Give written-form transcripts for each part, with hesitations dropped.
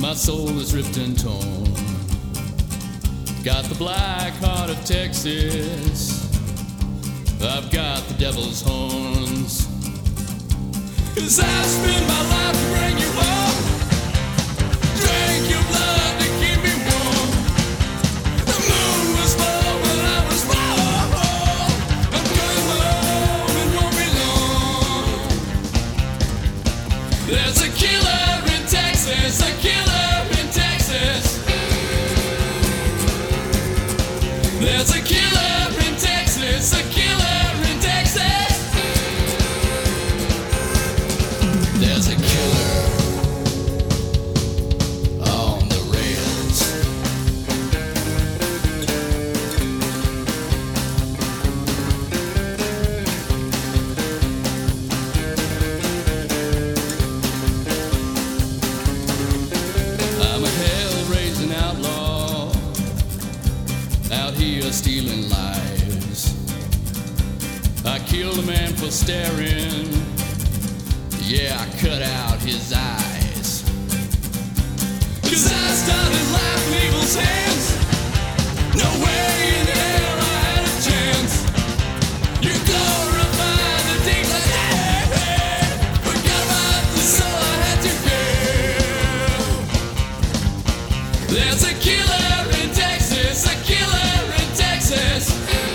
My soul is ripped and torn. Got the black heart of Texas. I've got the devil's horns. 'Cause I spend my life to bring you home. Drink your blood to keep me warm. The moon was full when I was born. I'm coming home, it won't be long. There's a killer in Texas, a killer in Texas. There's a killer in Texas, a killer in Texas. There's a killer on the rails. I'm a hell-raising outlaw out here stealing lives. I killed a man for staring. Yeah, I cut out his eyes. 'Cause I started life in evil's hands. No way in hell I had a chance. You glorify the deed like that. Forgot about the soul I had to kill. There's a killer in Texas, a killer in Texas.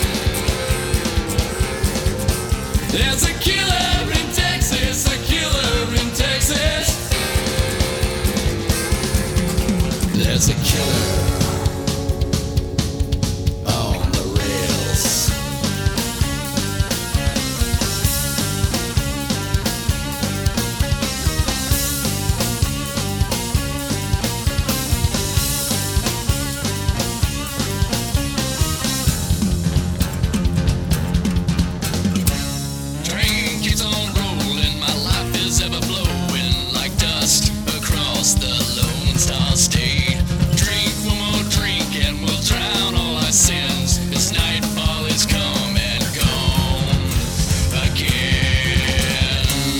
There's a killer in Texas, a killer in Texas. There's a killer on the rails. Train keeps on rolling, my life is ever flowing like dust across the Lone Star State. Drink one more drink and we'll drown all our sins, 'cause nightfall is come and gone again.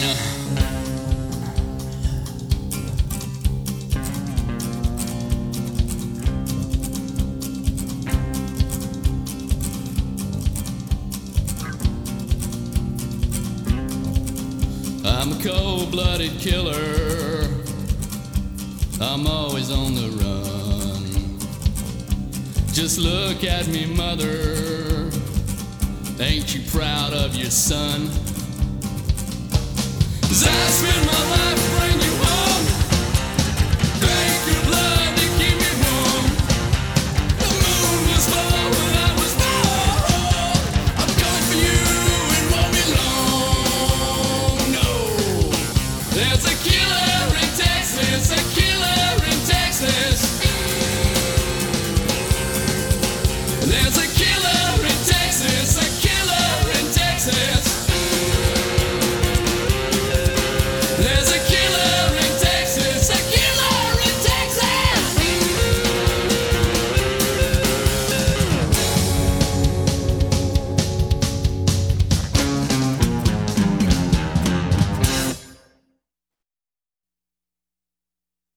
I'm a cold-blooded killer. I'm always on the run. Just look at me, mother. Ain't you proud of your son? 'Cause I spend my life bringing